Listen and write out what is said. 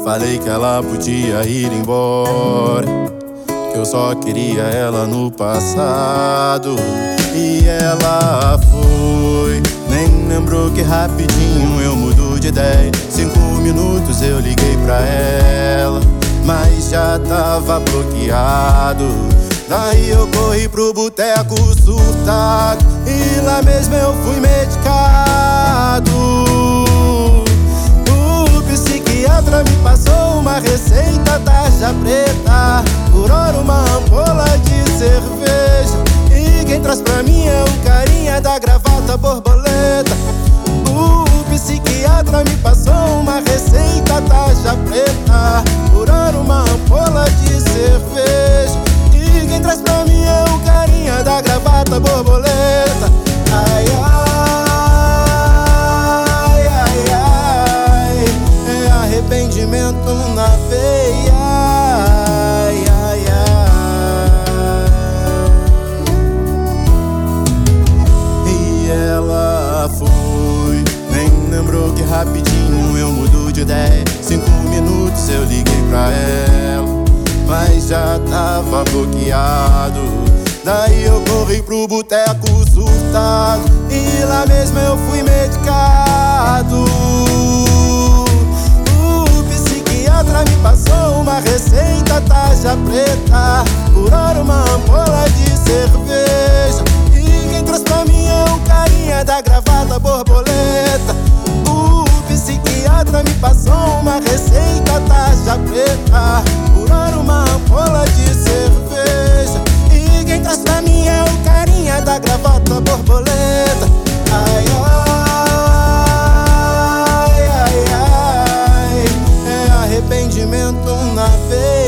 Falei que ela podia ir embora, que eu só queria ela no passado. E ela foi, nem lembrou que rapidinho eu mudo de ideia. 5 minutos eu liguei pra ela, mas já tava bloqueado. Daí eu corri pro boteco surtado, e lá mesmo eu fui medicado. O psiquiatra me passou uma receita tarja preta, por hora uma ampola de cerveja, e quem traz pra mim é o carinha da gravata borboleta. O psiquiatra me passou uma receita tarja preta, por hora uma ampola de cerveja, e quem traz pra mim é o carinha da gravata borboleta. Ai, ai, ai, ai, é arrependimento na veia. Ai, ai, ai. E ela foi, nem lembrou que rapidinho eu mudo de ideia. 5 minutos eu liguei pra ela, mas já tava bloqueado. Daí eu corri pro boteco surtado, e lá mesmo eu fui medicado. O psiquiatra me passou uma receita tarja preta, por hora uma ampola de cerveja, e quem trouxe pra mim é o carinha da gravata borboleta. O psiquiatra me passou uma receita tarja preta, por hora uma ampola de cerveja, e quem traz pra mim é o carinha da gravata borboleta. Ai, ai, ai, ai, é arrependimento na veia.